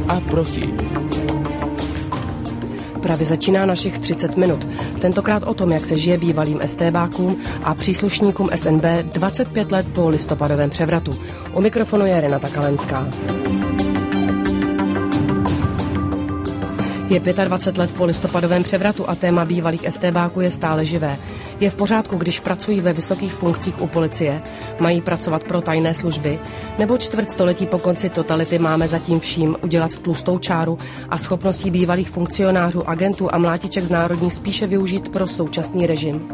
a proti. Právě začíná našich 30 minut. Tentokrát o tom, jak se žije bývalým StBákům a příslušníkům SNB 25 let po listopadovém převratu. U mikrofonu je Renata Kalenská. Je 25 let po listopadovém převratu a téma bývalých StBáků je stále živé. Je v pořádku, když pracují ve vysokých funkcích u policie, mají pracovat pro tajné služby, nebo čtvrtstoletí po konci totality máme zatím vším udělat tlustou čáru a schopností bývalých funkcionářů, agentů a mlátiček z národní spíše využít pro současný režim.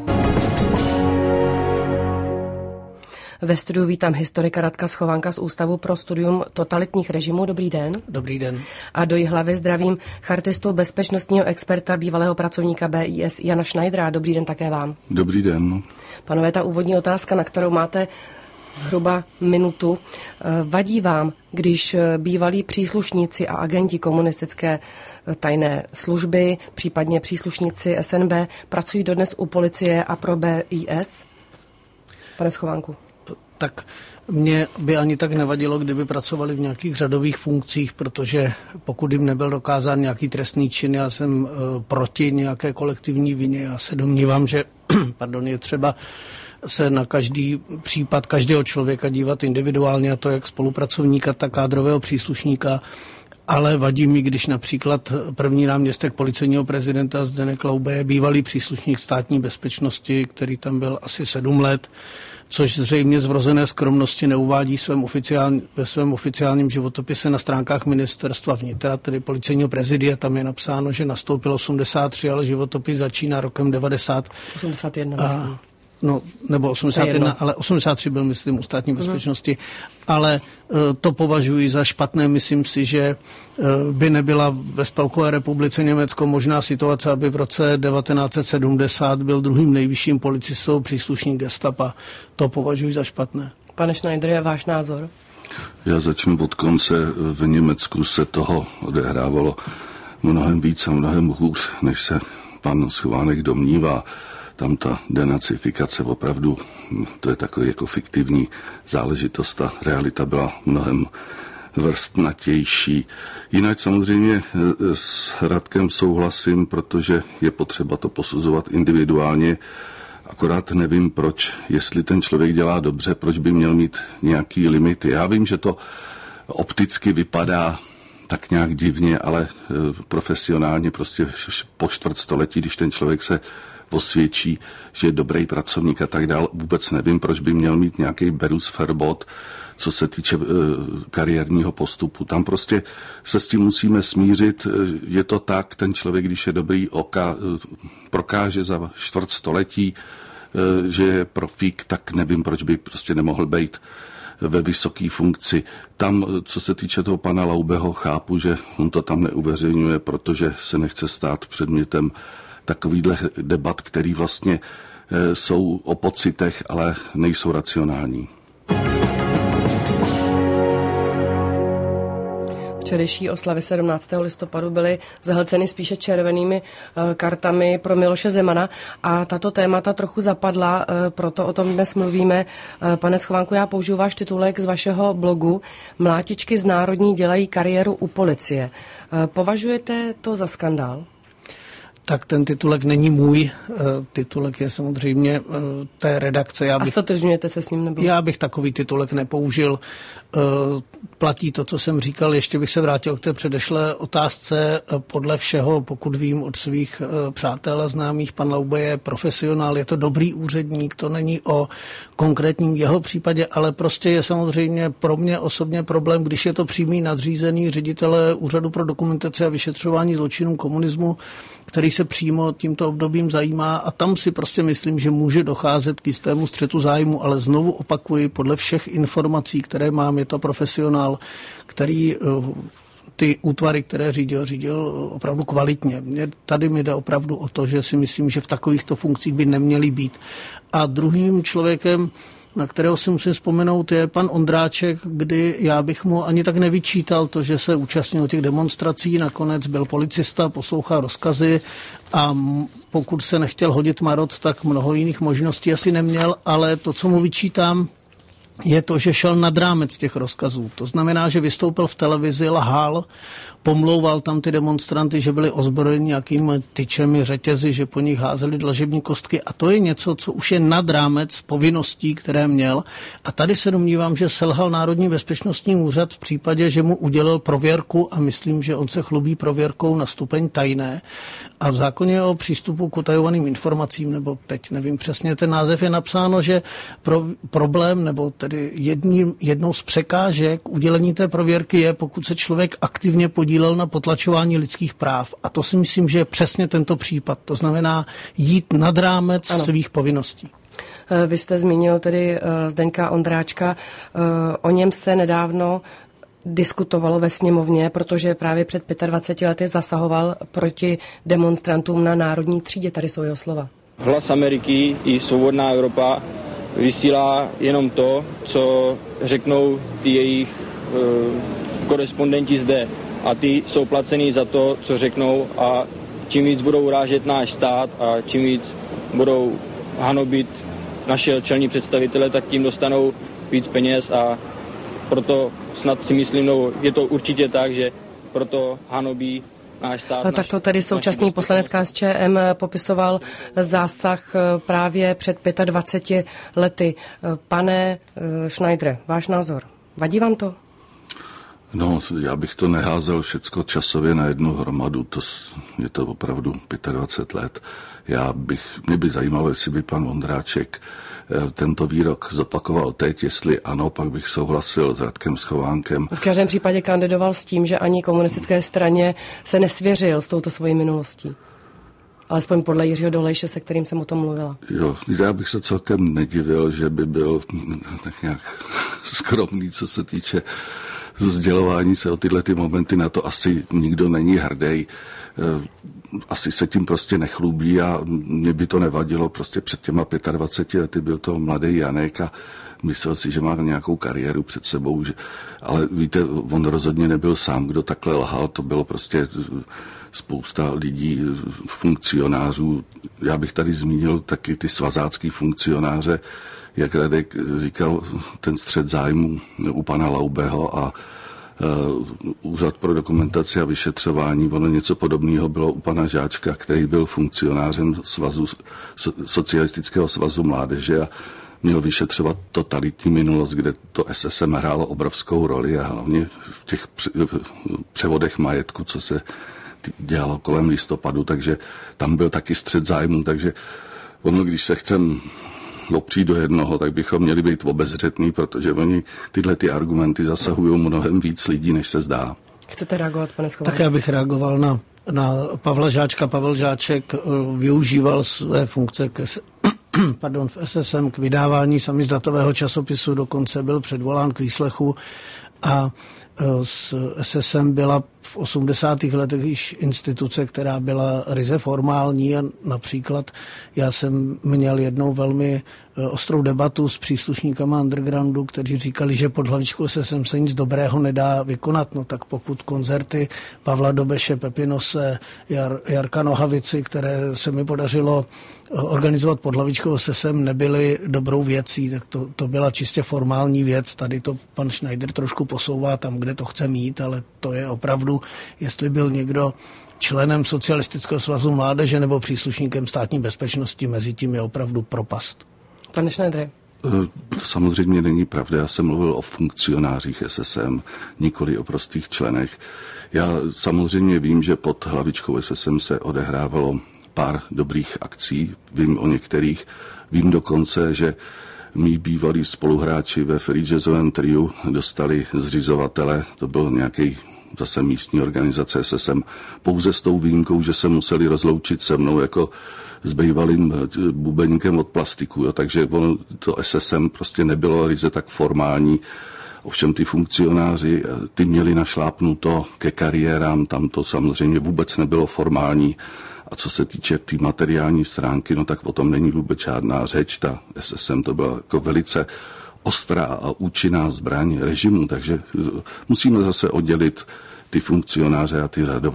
Ve studiu vítám historika Radka Schovanka z Ústavu pro studium totalitních režimů. Dobrý den. Dobrý den. A do Jihlavy zdravím chartistu, bezpečnostního experta, bývalého pracovníka BIS Jana Schneidera. Dobrý den také vám. Dobrý den. Panové, ta úvodní otázka, na kterou máte zhruba minutu. Vadí vám, když bývalí příslušníci a agenti komunistické tajné služby, případně příslušníci SNB, pracují dodnes u policie a pro BIS? Pane Schovanku. Tak mě by ani tak nevadilo, kdyby pracovali v nějakých řadových funkcích, protože pokud jim nebyl dokázán nějaký trestný čin, já jsem proti nějaké kolektivní vině. Já se domnívám, že je třeba se na každý případ každého člověka dívat individuálně, a to jak spolupracovníka, tak kádrového příslušníka. Ale vadí mi, když například první náměstek policejního prezidenta Zdeněk Laube je bývalý příslušník státní bezpečnosti, který tam byl asi 7 let, což zřejmě z vrozené skromnosti neuvádí ve svém oficiálním životopise na stránkách ministerstva vnitra, tedy policejního prezidia. Tam je napsáno, že nastoupil 83, ale životopis začíná rokem 81. No, nebo 81, ale 83 byl, myslím, u státní bezpečnosti. Ale to považuji za špatné. Myslím si, že by nebyla ve Spolkové republice Německo možná situace, aby v roce 1970 byl druhým nejvyšším policistou příslušník gestapa. To považuji za špatné. Pane Schneider, je váš názor? Já začnu od konce. V Německu se toho odehrávalo mnohem víc a mnohem hůř, než se pan Schovánek domnívá. Tam ta denacifikace opravdu, to je takový jako fiktivní záležitost, ta realita byla mnohem vrstnatější. Jinak samozřejmě s Radkem souhlasím, protože je potřeba to posuzovat individuálně, akorát nevím proč, jestli ten člověk dělá dobře, proč by měl mít nějaký limity. Já vím, že to opticky vypadá tak nějak divně, ale profesionálně prostě po čtvrtstoletí, když ten člověk se posvědčí, že je dobrý pracovník a tak dál. Vůbec nevím, proč by měl mít nějaký Berufsverbot, co se týče kariérního postupu. Tam prostě se s tím musíme smířit. Je to tak, ten člověk, když je dobrý, prokáže za čtvrtstoletí, že je profík, tak nevím, proč by prostě nemohl být ve vysoké funkci. Tam, co se týče toho pana Laubeho, chápu, že on to tam neuveřejňuje, protože se nechce stát předmětem takovýhle debat, který vlastně jsou o pocitech, ale nejsou racionální. Včerejší oslavy 17. listopadu byly zahlceny spíše červenými kartami pro Miloše Zemana a tato témata trochu zapadla, proto o tom dnes mluvíme. Pane Schovanku, já použiju váš titulek z vašeho blogu. Mlátičky z národní dělají kariéru u policie. Považujete to za skandál? Tak ten titulek není můj, titulek je samozřejmě té redakce. A stotožňujete se s ním? Nebo? Já bych takový titulek nepoužil. Platí to, co jsem říkal, ještě bych se vrátil k té předešlé otázce. Podle všeho, pokud vím od svých přátel a známých, pan Laube je profesionál, je to dobrý úředník, to není o konkrétním jeho případě, ale prostě je samozřejmě pro mě osobně problém, když je to přímý nadřízený ředitele Úřadu pro dokumentaci a vyšetřování zločinů komunismu, který se přímo tímto obdobím zajímá, a tam si prostě myslím, že může docházet k jistému střetu zájmu, ale znovu opakuji, podle všech informací, které mám, je to profesionál, který ty útvary, které řídil opravdu kvalitně. Tady mi jde opravdu o to, že si myslím, že v takovýchto funkcích by neměli být. A druhým člověkem, na kterého si musím vzpomenout, je pan Ondráček, kdy já bych mu ani tak nevyčítal to, že se účastnil těch demonstrací, nakonec byl policista, poslouchal rozkazy a pokud se nechtěl hodit marod, tak mnoho jiných možností asi neměl, ale to, co mu vyčítám, je to, že šel nad rámec těch rozkazů. To znamená, že vystoupil v televizi, lhal, pomlouval tam ty demonstranty, že byli ozbrojeni nějakými tyčemi, řetězy, že po nich házeli dlažební kostky a to je něco, co už je nad rámec povinností, které měl. A tady se domnívám, že selhal Národní bezpečnostní úřad v případě, že mu udělil prověrku a myslím, že on se chlubí prověrkou na stupeň tajné. A v zákoně o přístupu k utajovaným informacím, nebo teď nevím přesně ten název, je napsáno, že problém, nebo tedy jednou z překážek udělení té prověrky je, pokud se člověk aktivně podílel na potlačování lidských práv. A to si myslím, že je přesně tento případ. To znamená jít nad rámec svých povinností. Vy jste zmínil tedy Zdeňka Ondráčka. O něm se nedávno diskutovalo ve sněmovně, protože právě před 25 lety zasahoval proti demonstrantům na Národní třídě. Tady jsou jeho slova. Hlas Ameriky i Svobodná Evropa vysílá jenom to, co řeknou ty jejich korespondenti zde. A ty jsou placený za to, co řeknou a čím víc budou urážet náš stát a čím víc budou hanobit naše čelní představitele, tak tím dostanou víc peněz a proto snad si myslím, no je to určitě tak, že proto hanobí náš stát. No, tak to tady současný poslanec KSČM popisoval zásah právě před 25 lety. Pane Schneidere, váš názor, vadí vám to? No, já bych to neházel všecko časově na jednu hromadu, je to opravdu 25 let. Mě by zajímalo, jestli by pan Vondráček tento výrok zopakoval teď, jestli ano, pak bych souhlasil s Radkem Schovánkem. V každém případě kandidoval s tím, že ani komunistické straně se nesvěřil s touto svojí minulostí. Alespoň podle Jiřího Dolejše, se kterým jsem o tom mluvila. Jo, já bych se celkem nedivil, že by byl tak nějak skromný, co se týče sdělování se o tyhle ty momenty, na to asi nikdo není hrdý. Asi se tím prostě nechlubí a mě by to nevadilo. Prostě před těma 25 lety byl to mladý Janek a myslel si, že má nějakou kariéru před sebou. Ale víte, on rozhodně nebyl sám, kdo takhle lhal. To bylo prostě spousta lidí, funkcionářů. Já bych tady zmínil taky ty svazácký funkcionáře, jak Radek říkal, ten střet zájmu u pana Laubeho a Úřad pro dokumentaci a vyšetřování. Ono něco podobného bylo u pana Žáčka, který byl funkcionářem Socialistického svazu mládeže a měl vyšetřovat totalitní minulost, kde to SSM hrálo obrovskou roli a hlavně v těch převodech majetku, co se dělalo kolem listopadu, takže tam byl taky střet zájmu, takže ono, když se chcem opřít do jednoho, tak bychom měli být obezřetní, protože oni tyhle ty argumenty zasahují mnohem víc lidí, než se zdá. Chcete reagovat, pane Schovánku? Tak já bych reagoval na Pavla Žáčka. Pavel Žáček využíval své funkce v SSM k vydávání samizdatového časopisu, dokonce byl předvolán k výslechu a s SSM byla v 80. letech již instituce, která byla ryze formální a například já jsem měl jednou velmi ostrou debatu s příslušníkama undergroundu, kteří říkali, že pod hlavičkou SSM se nic dobrého nedá vykonat. No tak pokud koncerty Pavla Dobeše, Pepinose, Jarka Nohavici, které se mi podařilo organizovat pod hlavičkou SSM, nebyly dobrou věcí, tak to byla čistě formální věc. Tady to pan Schneider trošku posouvá tam, kde to chce mít, ale to je opravdu, jestli byl někdo členem Socialistického svazu mládeže nebo příslušníkem státní bezpečnosti, mezi tím je opravdu propast. Pane Schneidere. To samozřejmě není pravda. Já jsem mluvil o funkcionářích SSM, nikoli o prostých členech. Já samozřejmě vím, že pod hlavičkou SSM se odehrávalo pár dobrých akcí, vím o některých, vím dokonce, že mí bývalí spoluhráči ve Free Jazzovém triu dostali zřizovatele, to byl nějaký zase místní organizace SSM, pouze s tou výjimkou, že se museli rozloučit se mnou jako s bývalým bubeníkem od plastiku, jo. Takže to SSM prostě nebylo ryze tak formální. Ovšem ty funkcionáři, ty měli našlápnuto ke kariérám, tam to samozřejmě vůbec nebylo formální. A co se týče té materiální stránky, no tak o tom není vůbec žádná řeč. Ta SSM to byla jako velice ostrá a účinná zbraň režimu, takže musíme zase oddělit ty funkcionáře a ty řadové.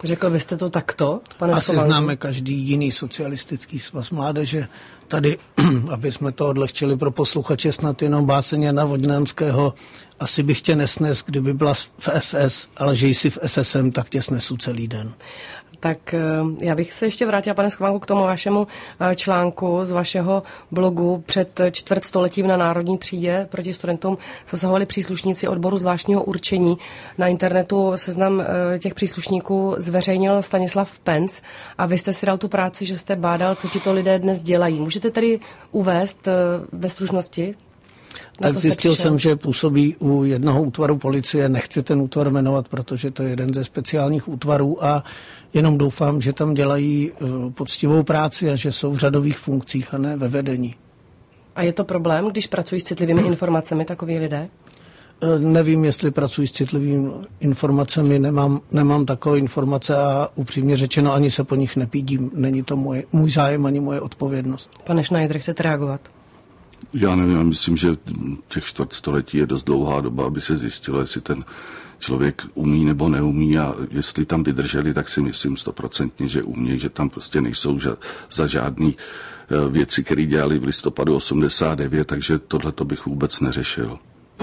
Řekl byste to takto, pane Asi Schovanku? známe každý jiný socialistický svaz mládeže. Tady, aby jsme to odlehčili pro posluchače, snad jenom báseň Jana Vodňanského. Asi bych tě nesnes, kdyby byla v SS, ale že jsi v SSM, tak tě snesu celý den. Tak já bych se ještě vrátila, pane Schovanku, k tomu vašemu článku z vašeho blogu. Před čtvrtstoletím na Národní třídě proti studentům zasahovali příslušníci odboru zvláštního určení. Na internetu seznam těch příslušníků zveřejnil Stanislav Pence a vy jste si dal tu práci, že jste bádal, co ti to lidé dnes dělají. Můžete tedy uvést ve stručnosti? Tak zjistil jsem, že působí u jednoho útvaru policie, nechci ten útvar jmenovat, protože to je jeden ze speciálních útvarů a jenom doufám, že tam dělají poctivou práci a že jsou v řadových funkcích a ne ve vedení. A je to problém, když pracují s citlivými informacemi takoví lidé? Nevím, jestli pracuji s citlivými informacemi, nemám takové informace a upřímně řečeno ani se po nich nepídím. Není to můj zájem ani moje odpovědnost. Pane Schneider, chcete reagovat? Já nevím, myslím, že těch čtvrtstoletí je dost dlouhá doba, aby se zjistilo, jestli ten člověk umí nebo neumí a jestli tam vydrželi, tak si myslím 100%, že umí, že tam prostě nejsou za žádný věci, které dělali v listopadu 89, takže tohleto bych vůbec neřešil.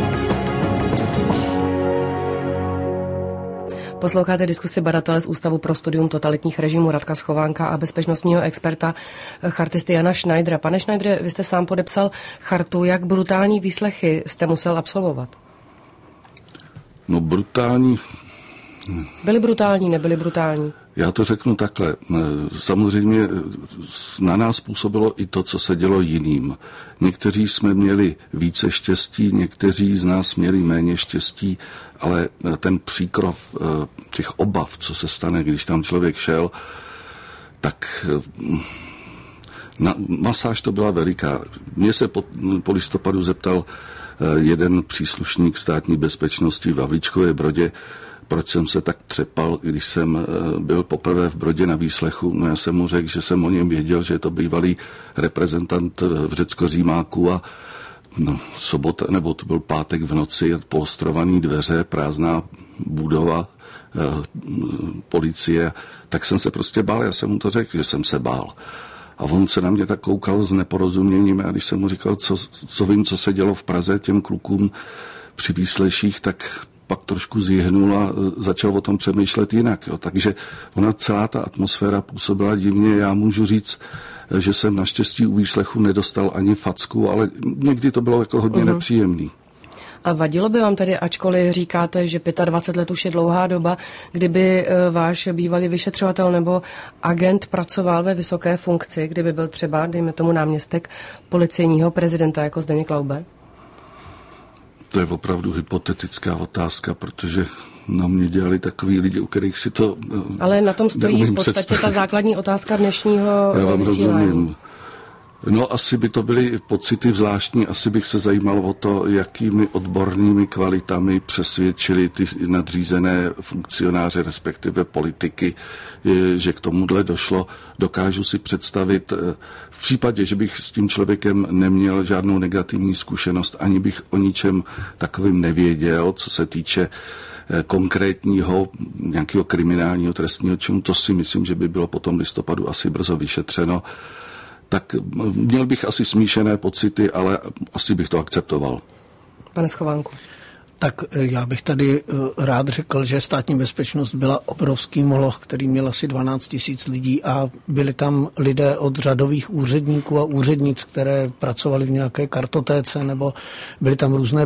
Posloucháte diskusi badatele z Ústavu pro studium totalitních režimů Radka Schovánka a bezpečnostního experta chartisty Jana Schneidera. Pane Schneidere, vy jste sám podepsal chartu. Jak brutální výslechy jste musel absolvovat? No brutální... Byli brutální, nebyli brutální? Já to řeknu takhle. Samozřejmě na nás působilo i to, co se dělo jiným. Někteří jsme měli více štěstí, někteří z nás měli méně štěstí, ale ten příkrov těch obav, co se stane, když tam člověk šel, tak masáž to byla veliká. Mě se po listopadu zeptal jeden příslušník státní bezpečnosti v Havlíčkově Brodě, proč jsem se tak třepal, když jsem byl poprvé v Brodě na výslechu. No já jsem mu řekl, že jsem o něm věděl, že je to bývalý reprezentant v Řecko-Římáku a sobota, nebo to byl pátek v noci, polstrovaný dveře, prázdná budova, policie, tak jsem se prostě bál, já jsem mu to řekl, že jsem se bál. A on se na mě tak koukal s neporozuměním a když jsem mu říkal, co vím, co se dělo v Praze těm klukům při výsleších, tak pak trošku zjihnul a začal o tom přemýšlet jinak. Jo. Takže ona celá ta atmosféra působila divně. Já můžu říct, že jsem naštěstí u výslechu nedostal ani facku, ale někdy to bylo jako hodně nepříjemný. A vadilo by vám tedy, ačkoliv říkáte, že 25 let už je dlouhá doba, kdyby váš bývalý vyšetřovatel nebo agent pracoval ve vysoké funkci, kdyby byl třeba, dejme tomu, náměstek policejního prezidenta jako Zdeněk Laube? To je opravdu hypotetická otázka, protože na mě dělali takový lidi, u kterých si to ale na tom stojí v podstatě představit. Ta základní otázka dnešního Já vám vysílání. Rozumím. No asi by to byly pocity zvláštní, asi bych se zajímal o to, jakými odbornými kvalitami přesvědčili ty nadřízené funkcionáře, respektive politiky, že k tomuhle došlo. Dokážu si představit, v případě, že bych s tím člověkem neměl žádnou negativní zkušenost, ani bych o ničem takovým nevěděl, co se týče konkrétního nějakého kriminálního trestního činu, to si myslím, že by bylo po tom listopadu asi brzo vyšetřeno. Tak měl bych asi smíšené pocity, ale asi bych to akceptoval. Pane Schovánku. Tak já bych tady rád řekl, že státní bezpečnost byla obrovský moloch, který měl asi 12 000 lidí a byli tam lidé od řadových úředníků a úřednic, které pracovali v nějaké kartotéce, nebo byly tam různé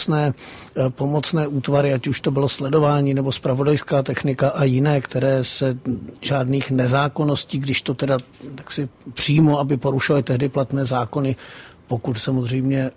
pomocné útvary, ať už to bylo sledování nebo zpravodajská technika a jiné, které se žádných nezákonností, když to teda tak si přímo, aby porušovaly tehdy platné zákony, pokud samozřejmě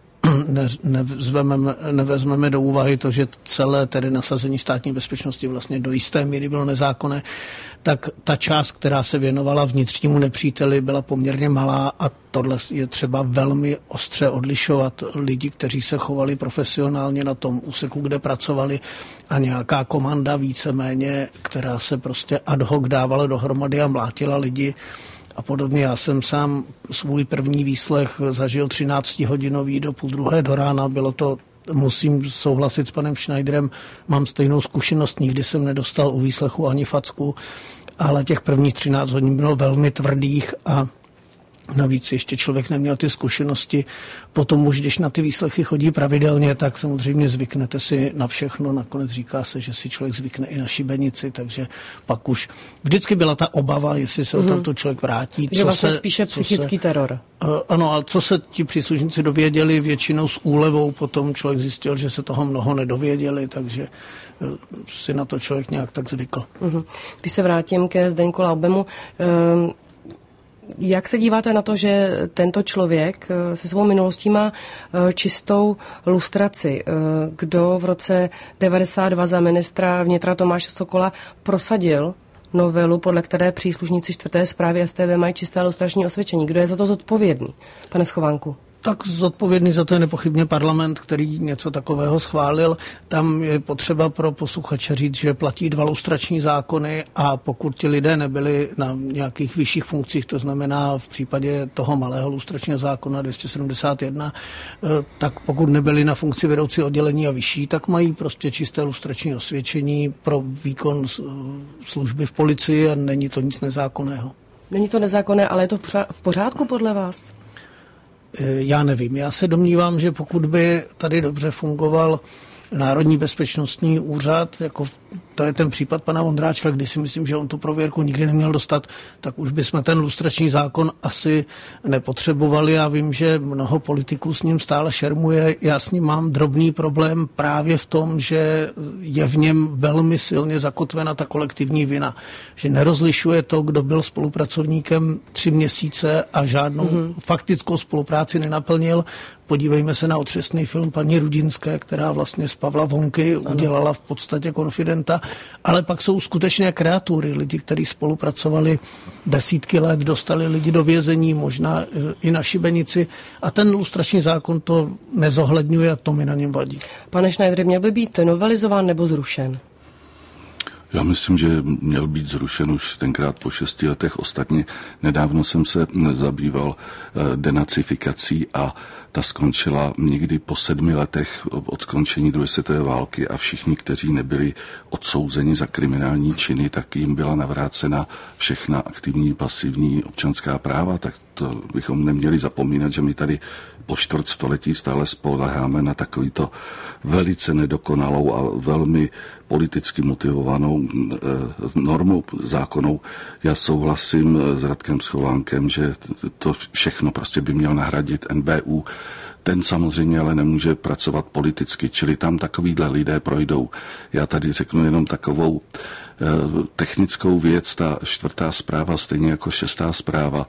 nevezmeme do úvahy to, že celé tedy nasazení státní bezpečnosti vlastně do jisté míry bylo nezákonné, tak ta část, která se věnovala vnitřnímu nepříteli, byla poměrně malá a tohle je třeba velmi ostře odlišovat. Lidi, kteří se chovali profesionálně na tom úseku, kde pracovali a nějaká komanda víceméně, která se prostě ad hoc dávala dohromady a mlátila lidi a podobně. Já jsem sám svůj první výslech zažil 13hodinový do 1:30 do rána. Bylo to musím souhlasit s panem Schneiderem, mám stejnou zkušenost, nikdy jsem nedostal u výslechu ani facku, ale těch prvních 13 hodin bylo velmi tvrdých a navíc ještě člověk neměl ty zkušenosti. Potom už, když na ty výslechy chodí pravidelně, tak samozřejmě zvyknete si na všechno. Nakonec říká se, že si člověk zvykne i na šibenici, takže pak už vždycky byla ta obava, jestli se tamto člověk vrátí. Že vlastně spíše psychický teror. Ano, ale co se ti příslušníci dověděli, většinou s úlevou, potom člověk zjistil, že se toho mnoho nedověděli, takže si na to člověk nějak tak zvykl. Když se vrátím ke Zdeňku Laubemu, jak se díváte na to, že tento člověk se svou minulostí má čistou lustraci? Kdo v roce 92 za ministra vnitra Tomáše Sokola prosadil novelu, podle které příslušníci 4. správy StB mají čisté lustrační osvědčení? Kdo je za to zodpovědný, pane Schovánku? Tak zodpovědný za to je nepochybně parlament, který něco takového schválil. Tam je potřeba pro posluchače říct, že platí 2 lustrační zákony a pokud ti lidé nebyli na nějakých vyšších funkcích, to znamená v případě toho malého lustračního zákona 271, tak pokud nebyli na funkci vedoucí oddělení a vyšší, tak mají prostě čisté lustrační osvědčení pro výkon služby v policii a není to nic nezákonného. Není to nezákonné, ale je to v pořádku podle vás? Já nevím. Já se domnívám, že pokud by tady dobře fungoval Národní bezpečnostní úřad, jako to je ten případ pana Vondráčka, kdy si myslím, že on tu prověrku nikdy neměl dostat, tak už bychom ten lustrační zákon asi nepotřebovali. Já vím, že mnoho politiků s ním stále šermuje. Já s ním mám drobný problém právě v tom, že je v něm velmi silně zakotvena ta kolektivní vina. Že nerozlišuje to, kdo byl spolupracovníkem 3 měsíce a žádnou faktickou spolupráci nenaplnil. Podívejme se na otřesný film paní Rudinské, která vlastně z Pavla Vonky udělala v podstatě konfidenta, ale pak jsou skutečné kreatury, lidi, kteří spolupracovali desítky let, dostali lidi do vězení, možná i na šibenici a ten lustrační zákon to nezohledňuje a to mi na něm vadí. Pane Schneider, měl by být novelizován nebo zrušen? Já myslím, že měl být zrušen už tenkrát po 6 letech. Ostatně nedávno jsem se zabýval denacifikací a ta skončila někdy po 7 letech od skončení druhé světové války a všichni, kteří nebyli odsouzeni za kriminální činy, tak jim byla navrácena všechna aktivní, pasivní občanská práva. Tak to bychom neměli zapomínat, že my tady po 400 stále spoléháme na takovýto velice nedokonalou a velmi politicky motivovanou normu zákonou. Já souhlasím s Radkem Schovánkem, že to všechno prostě by měl nahradit NBÚ. Ten samozřejmě ale nemůže pracovat politicky, čili tam takovýhle lidé projdou. Já tady řeknu jenom takovou technickou věc, ta 4. zpráva, stejně jako 6. zpráva,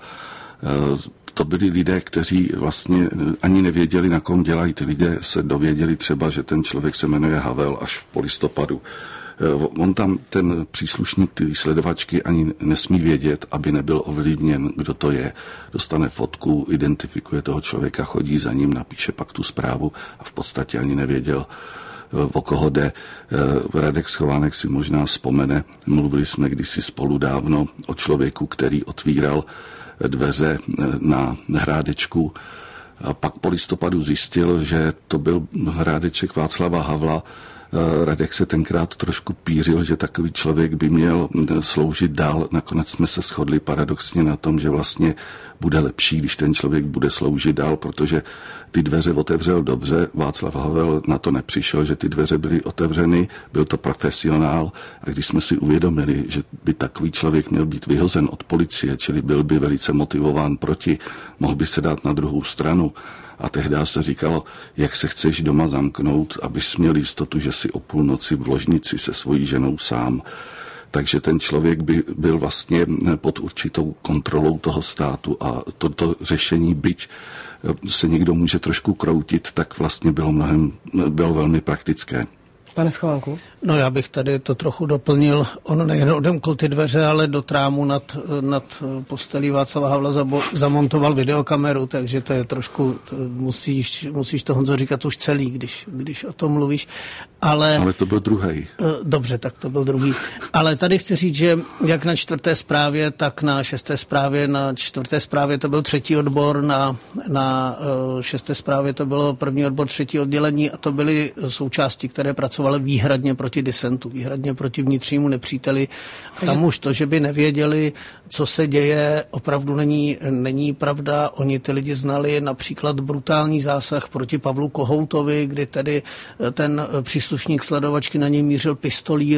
to byli lidé, kteří vlastně ani nevěděli, na kom dělají. Ty lidé se dověděli třeba, že ten člověk se jmenuje Havel až po listopadu. On tam, ten příslušník ty sledovačky ani nesmí vědět, aby nebyl ovlivněn, kdo to je. Dostane fotku, identifikuje toho člověka, chodí za ním, napíše pak tu zprávu a v podstatě ani nevěděl, o koho jde. Radek Schovánek si možná vzpomene, mluvili jsme kdysi spolu dávno o člověku, který otvíral dveře na Hrádečku a pak po listopadu zjistil, že to byl Hrádeček Václava Havla. Radek se tenkrát trošku pířil, že takový člověk by měl sloužit dál. Nakonec jsme se shodli paradoxně na tom, že vlastně bude lepší, když ten člověk bude sloužit dál, protože ty dveře otevřel dobře. Václav Havel na to nepřišel, že ty dveře byly otevřeny, byl to profesionál a když jsme si uvědomili, že by takový člověk měl být vyhozen od policie, čili byl by velice motivován proti, mohl by se dát na druhou stranu. A tehdy se říkalo, jak se chceš doma zamknout, abys měl jistotu, že si o půlnoci v ložnici se svojí ženou sám. Takže ten člověk by byl vlastně pod určitou kontrolou toho státu a toto řešení, byť se někdo může trošku kroutit, tak vlastně bylo velmi praktické. Pane Schovánku? No já bych tady to trochu doplnil. On nejen odemkl ty dveře, ale do trámu nad postelí Václava Havla zamontoval videokameru, takže to je trošku, musíš to, Honzo, říkat už celý, když o tom mluvíš. Ale to byl druhý. Dobře, tak to byl druhý. Ale tady chci říct, že jak na 4. zprávě, tak na 6. zprávě, na 4. zprávě to byl 3. odbor, na 6. zprávě to bylo 1. odbor 3. oddělení a to byly součásti, které pracovaly výhradně proti disentu, výhradně proti vnitřnímu nepříteli. A tam už to, že by nevěděli, co se děje, opravdu není pravda. Oni ty lidi znali například brutální zásah proti Pavlu Kohoutovi, kdy tedy ten příslušník sledovačky na něj mířil pistolí,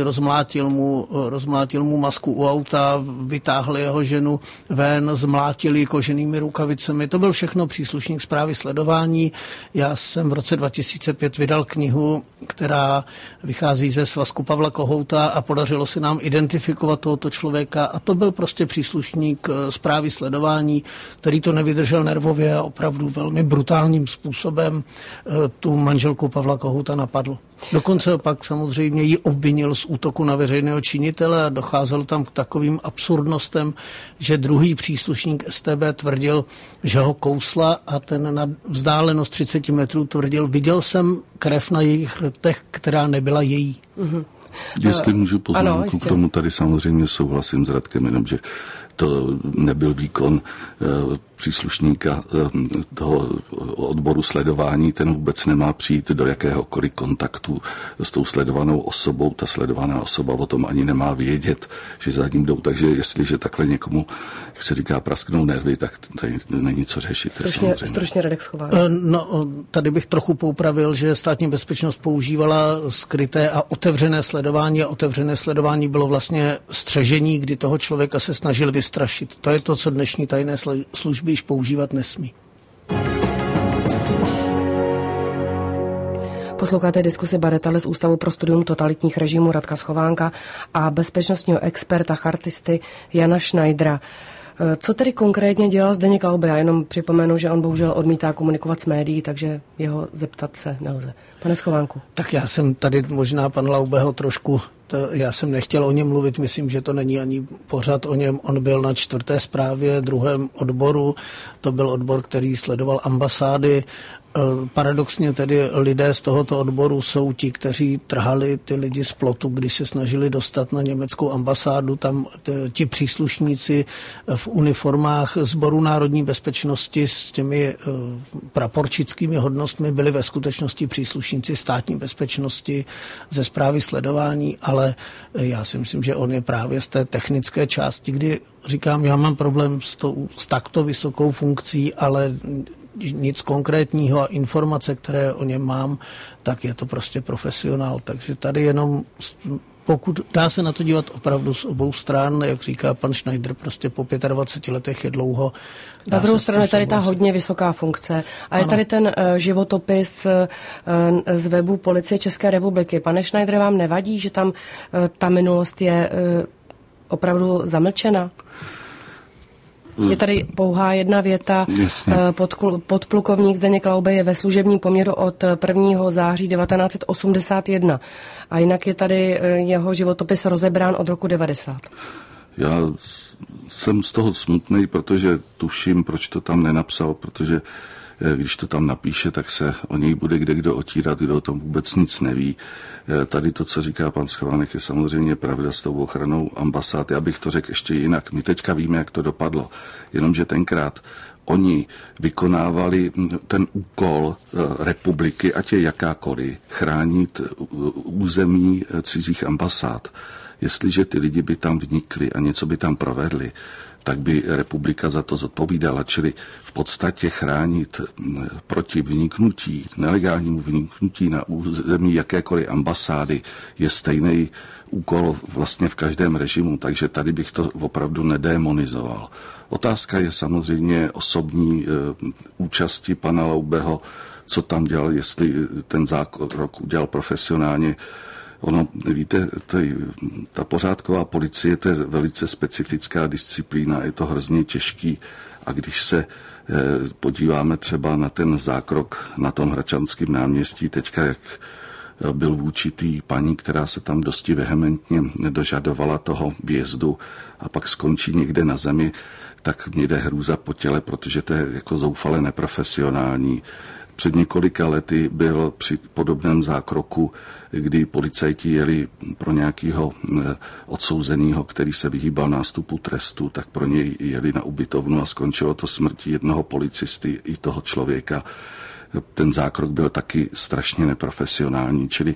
rozmlátil mu masku u auta, vytáhli jeho ženu ven, zmlátili koženými rukavicemi. To byl všechno příslušník zprávy sledování. Já jsem v roce 2005 vydal knihu, která vychází ze svazku Pavla Kohouta a podařilo se nám identifikovat tohoto člověka a to byl prostě příslušník zprávy sledování, který to nevydržel nervově a opravdu velmi brutálním způsobem tu manželku Pavla Kohouta napadl. Dokonce pak samozřejmě ji obvinil z útoku na veřejného činitele a docházelo tam k takovým absurdnostem, že druhý příslušník StB tvrdil, že ho kousla a ten na vzdálenost 30 metrů tvrdil, viděl jsem krev na jejich rtech, která nebyla její. Mm-hmm. Jestli můžu poznámku k tomu, tady samozřejmě souhlasím s Radkem, jenomže to nebyl výkon příslušníka toho odboru sledování, ten vůbec nemá přijít do jakéhokoliv kontaktu s tou sledovanou osobou. Ta sledovaná osoba o tom ani nemá vědět, že za ním jdou. Takže jestliže takhle někomu, jak se říká, prasknou nervy, tak tady není co řešit. Stručně Radek Schovák. No, tady bych trochu poupravil, že státní bezpečnost používala skryté a otevřené sledování a otevřené sledování bylo vlastně střežení, kdy toho člověka se snažil vystrašit. To je to, co dnešní tajné služby již používat nesmí. Posloucháte diskusi badatele z Ústavu pro studium totalitních režimů Radka Schovánka a bezpečnostního experta chartisty Jana Schneidera. Co tedy konkrétně dělal Zdeněk Laube? Já jenom připomenu, že on bohužel odmítá komunikovat s médií, takže jeho zeptat se nelze. Pane Schovánku. Tak já jsem tady možná pan Laubeho trošku, já jsem nechtěl o něm mluvit, myslím, že to není ani pořad o něm. On byl na 4. zprávě, 2. odboru, to byl odbor, který sledoval ambasády. Paradoxně tedy lidé z tohoto odboru jsou ti, kteří trhali ty lidi z plotu, když se snažili dostat na německou ambasádu. Tam ti příslušníci v uniformách Sboru národní bezpečnosti s těmi praporčickými hodnostmi byli ve skutečnosti příslušníci státní bezpečnosti ze zprávy sledování, ale já si myslím, že on je právě z té technické části, kdy říkám, já mám problém s takto vysokou funkcí, ale nic konkrétního a informace, které o něm mám, tak je to prostě profesionál. Takže tady jenom, pokud dá se na to dívat opravdu z obou stran, jak říká pan Schneider, prostě po 25 letech je dlouho. Na druhou stranu je tady ta hodně vysoká funkce a je tady ten životopis z webu Policie České republiky. Pane Schneider, vám nevadí, že tam ta minulost je opravdu zamlčena? Je tady pouhá jedna věta. Podplukovník Zdeněk Laube je ve služebním poměru od 1. září 1981. A jinak je tady jeho životopis rozebrán od roku 90. Já jsem z toho smutný, protože tuším, proč to tam nenapsal, protože když to tam napíše, tak se o něj bude kdo otírat, kdo o tom vůbec nic neví. Tady to, co říká pan Schovánek, je samozřejmě pravda s tou ochranou ambasád. Já bych to řekl ještě jinak. My teďka víme, jak to dopadlo. Jenomže tenkrát oni vykonávali ten úkol republiky, ať je jakákoliv, chránit území cizích ambasád. Jestliže ty lidi by tam vnikli a něco by tam provedli, tak by republika za to zodpovídala, čili v podstatě chránit proti vniknutí, nelegálnímu vniknutí na území jakékoliv ambasády je stejný úkol vlastně v každém režimu, takže tady bych to opravdu nedémonizoval. Otázka je samozřejmě osobní účasti pana Laubeho, co tam dělal, jestli ten zákrok udělal profesionálně. Ono, víte, ta pořádková policie, to je velice specifická disciplína, je to hrozně těžký a když se podíváme třeba na ten zákrok na tom Hradčanském náměstí, teďka jak byl vůči té paní, která se tam dosti vehementně dožadovala toho vjezdu a pak skončí někde na zemi, tak mě jde hrůza po těle, protože to je jako zoufale neprofesionální. Před několika lety byl při podobném zákroku, kdy policajti jeli pro nějakého odsouzeného, který se vyhýbal nástupu trestu, tak pro něj jeli na ubytovnu a skončilo to smrtí jednoho policisty i toho člověka. Ten zákrok byl taky strašně neprofesionální, čili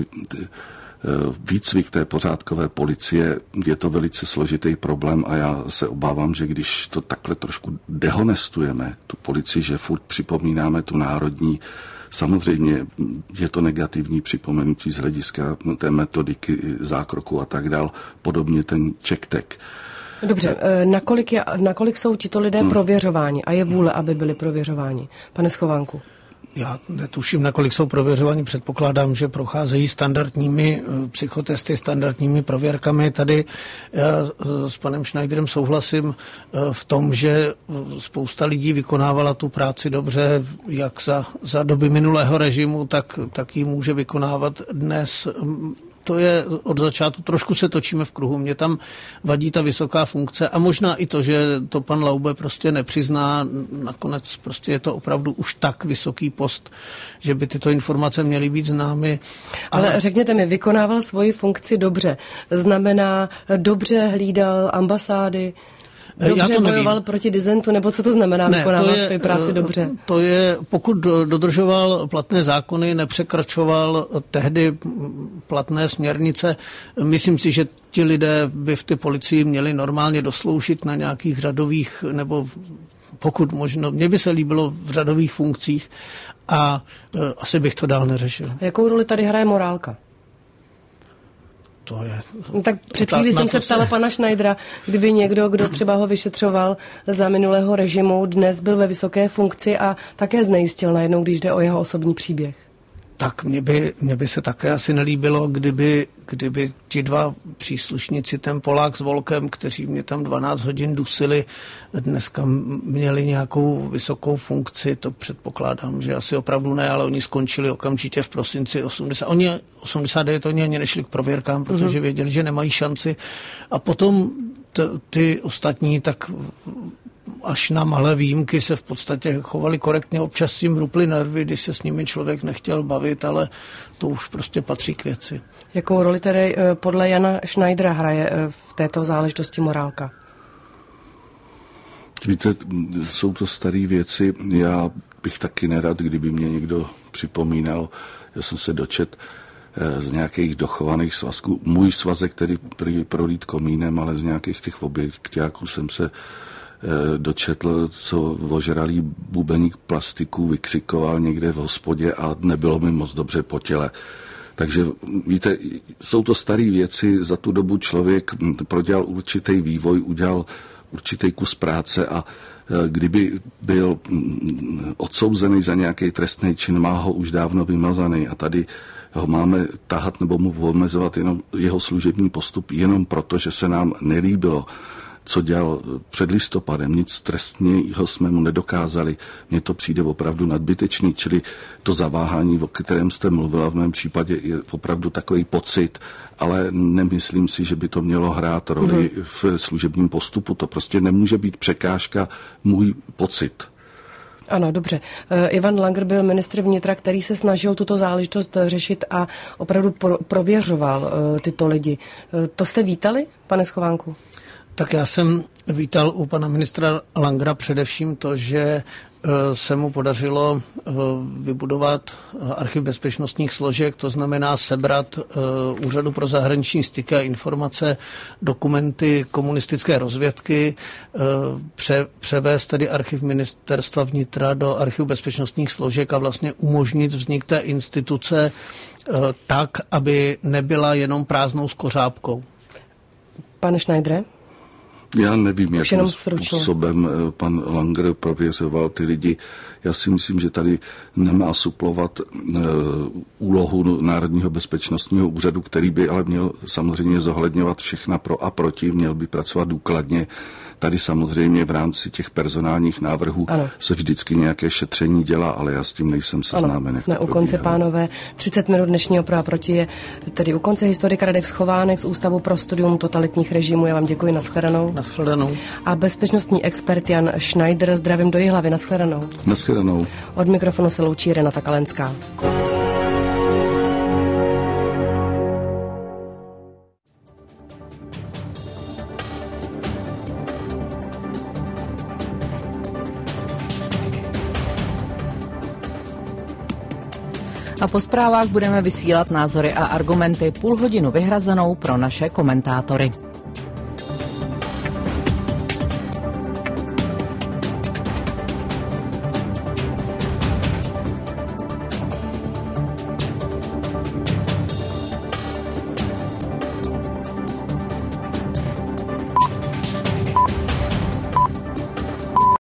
výcvik té pořádkové policie je to velice složitý problém a já se obávám, že když to takhle trošku dehonestujeme, tu policii, že furt připomínáme tu národní, samozřejmě je to negativní připomenutí z hlediska té metodiky zákroku a tak dál, podobně ten čektek. Dobře, nakolik jsou tito lidé prověřováni a je vůle, aby byli prověřováni? Pane Schovánku. Já netuším, nakolik jsou prověřováni, předpokládám, že procházejí standardními psychotesty, standardními prověrkami. Tady já s panem Schneiderem souhlasím v tom, že spousta lidí vykonávala tu práci dobře, jak za doby minulého režimu, tak ji může vykonávat dnes. To je od začátku, trošku se točíme v kruhu. Mě tam vadí ta vysoká funkce a možná i to, že to pan Laube prostě nepřizná. Nakonec prostě je to opravdu už tak vysoký post, že by tyto informace měly být známy. Ale řekněte mi, vykonával svoji funkci dobře. Znamená, dobře hlídal ambasády, dobře bojoval proti disentu, nebo co to znamená vykonával svoji práci dobře? To je, pokud dodržoval platné zákony, nepřekračoval tehdy platné směrnice, myslím si, že ti lidé by v té policii měli normálně dosloužit na nějakých řadových, nebo pokud možno, mně by se líbilo v řadových funkcích a asi bych to dál neřešil. Jakou roli tady hraje morálka? To je, tak před chvíli jsem se ptala pana Schneidera, kdyby někdo, kdo třeba ho vyšetřoval za minulého režimu, dnes byl ve vysoké funkci a také znejistil najednou, když jde o jeho osobní příběh. Tak mě by se také asi nelíbilo, kdyby ti dva příslušníci, ten Polák s Volkem, kteří mě tam 12 hodin dusili, dneska měli nějakou vysokou funkci, to předpokládám, že asi opravdu ne, ale oni skončili okamžitě v prosinci 89, oni ani nešli k prověrkám, protože věděli, že nemají šanci. A potom ty ostatní tak až na malé výjimky se v podstatě chovali korektně, občas si jim ruply nervy, když se s nimi člověk nechtěl bavit, ale to už prostě patří k věci. Jakou roli tedy podle Jana Schneidera hraje v této záležitosti morálka? Víte, jsou to staré věci. Já bych taky nerad, kdyby mě někdo připomínal. Já jsem se dočet z nějakých dochovaných svazků. Můj svazek, který prolít komínem, ale z nějakých těch objekťáků jsem se dočetl, co ožralý bubeník plastiku vykřikoval někde v hospodě a nebylo mi moc dobře po těle. Takže víte, jsou to staré věci, za tu dobu člověk prodělal určitý vývoj, udělal určitý kus práce a kdyby byl odsouzený za nějaký trestný čin, má ho už dávno vymazaný a tady ho máme tahat nebo mu omezovat jenom jeho služební postup jenom proto, že se nám nelíbilo, co dělal před listopadem, nic trestního jsme mu nedokázali. Mně to přijde opravdu nadbytečný, čili to zaváhání, o kterém jste mluvila, v mém případě je opravdu takový pocit, ale nemyslím si, že by to mělo hrát roli v služebním postupu. To prostě nemůže být překážka, můj pocit. Ano, dobře. Ivan Langer byl ministr vnitra, který se snažil tuto záležitost řešit a opravdu prověřoval tyto lidi. To jste vítali, pane Schovánku? Tak já jsem vítal u pana ministra Langera především to, že se mu podařilo vybudovat archiv bezpečnostních složek, to znamená sebrat Úřadu pro zahraniční styky a informace, dokumenty komunistické rozvědky, převést tedy archiv ministerstva vnitra do archivu bezpečnostních složek a vlastně umožnit vznik té instituce tak, aby nebyla jenom prázdnou skořápkou. Pane Schneidere? Já nevím, jakým způsobem pan Langer prověřoval ty lidi. Já si myslím, že tady nemá suplovat úlohu Národního bezpečnostního úřadu, který by ale měl samozřejmě zohledňovat všechna pro a proti, měl by pracovat důkladně. Tady samozřejmě v rámci těch personálních návrhů se vždycky nějaké šetření dělá, ale já s tím nejsem seznámen. Jsme u konce, pánové. 30 minut dnešního Pro a proti je tedy u konce. Historik Radek Schovánek z Ústavu pro studium totalitních režimů. Já vám děkuji, nashledanou. Nashledanou. A bezpečnostní expert Jan Schneider, zdravím do Jihlavy, nashledanou. Nashledanou. Od mikrofonu se loučí Renata Kalenská. A po zprávách budeme vysílat názory a argumenty, půl hodinu vyhrazenou pro naše komentátory.